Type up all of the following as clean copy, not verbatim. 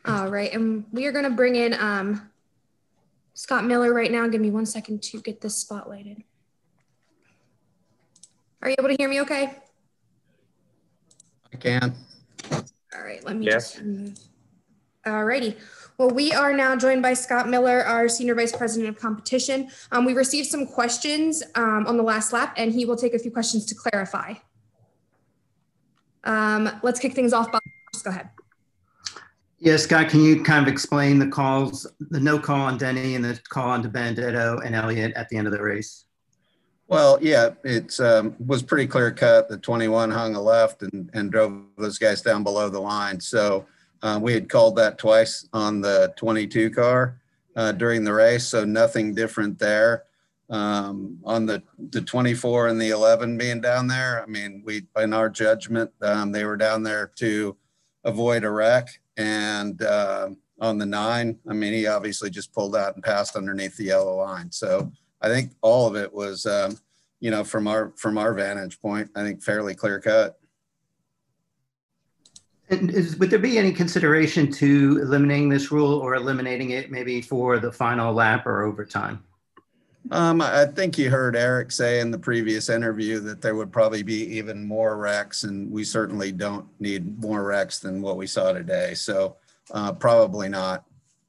All right, and we are going to bring in Scott Miller right now. Give me 1 second to get this spotlighted. Are you able to hear me okay? I can. All right, let me just move. All righty. Well, we are now joined by Scott Miller, our Senior Vice President of Competition. We received some questions on the last lap, and he will take a few questions to clarify. Let's kick things off. Bob, just go ahead. Yeah, Scott, can you kind of explain the calls, the no call on Denny and the call on Benedetto and Elliott at the end of the race? Well, yeah, it was pretty clear cut. The 21 hung a left and drove those guys down below the line. So we had called that twice on the 22 car during the race. So nothing different there. On the 24 and the 11 being down there, I mean, in our judgment, they were down there to avoid a wreck. And on the 9, I mean, he obviously just pulled out and passed underneath the yellow line. So I think all of it was, you know, from our vantage point, I think fairly clear cut. And would there be any consideration to eliminating this rule or eliminating it maybe for the final lap or overtime? I think you heard Eric say in the previous interview that there would probably be even more wrecks, and we certainly don't need more wrecks than what we saw today. So probably not.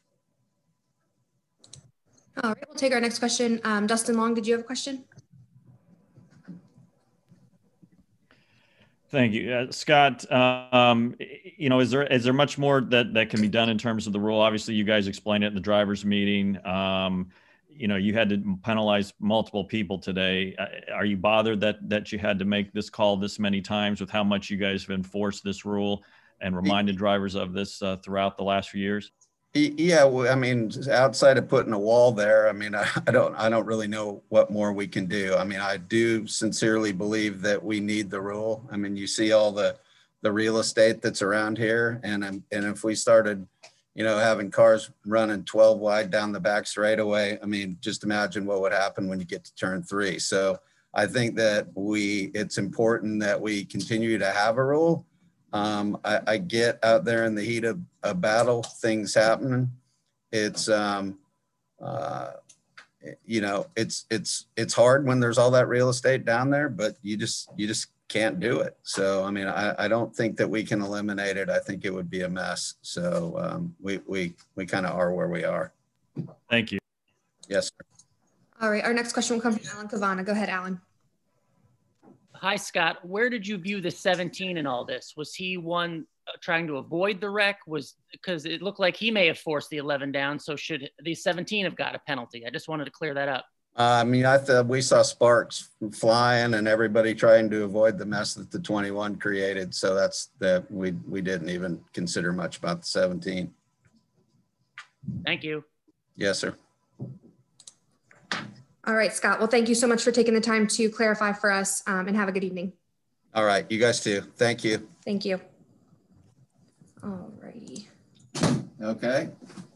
All right, we'll take our next question. Dustin Long, did you have a question? Thank you, Scott. You know, is there much more that can be done in terms of the rule? Obviously, you guys explained it in the drivers' meeting. You know, you had to penalize multiple people today. Are you bothered that you had to make this call this many times with how much you guys have enforced this rule and reminded drivers of this throughout the last few years? Yeah, well, I mean, outside of putting a wall there, I mean, I don't really know what more we can do. I mean, I do sincerely believe that we need the rule. I mean, you see all the real estate that's around here, and if we started, you know, having cars running 12 wide down the back straightaway, I mean, just imagine what would happen when you get to turn 3. So I think that it's important that we continue to have a rule. I get out there in the heat of a battle, things happening. It's, you know, it's hard when there's all that real estate down there, but you just can't do it. So, I mean, I don't think that we can eliminate it. I think it would be a mess. So we kind of are where we are. Thank you. Yes, sir. All right, our next question will come from Alan Cavanna. Go ahead, Alan. Hi, Scott. Where did you view the 17 in all this? Was he one trying to avoid the wreck? Because it looked like he may have forced the 11 down. So should the 17 have got a penalty? I just wanted to clear that up. I mean, I thought we saw sparks flying and everybody trying to avoid the mess that the 21 created. So we didn't even consider much about the 17. Thank you. Yes, sir. All right, Scott. Well, thank you so much for taking the time to clarify for us, and have a good evening. All right. You guys too. Thank you. Thank you. All righty. Okay.